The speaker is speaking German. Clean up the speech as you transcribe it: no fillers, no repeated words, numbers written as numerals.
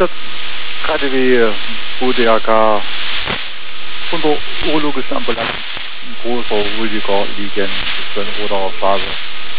Darmstadt, KTW, UDRK, von der urologischen Ambulanz, ein großer, ruhiger Liegen, ist so eine rote Phase.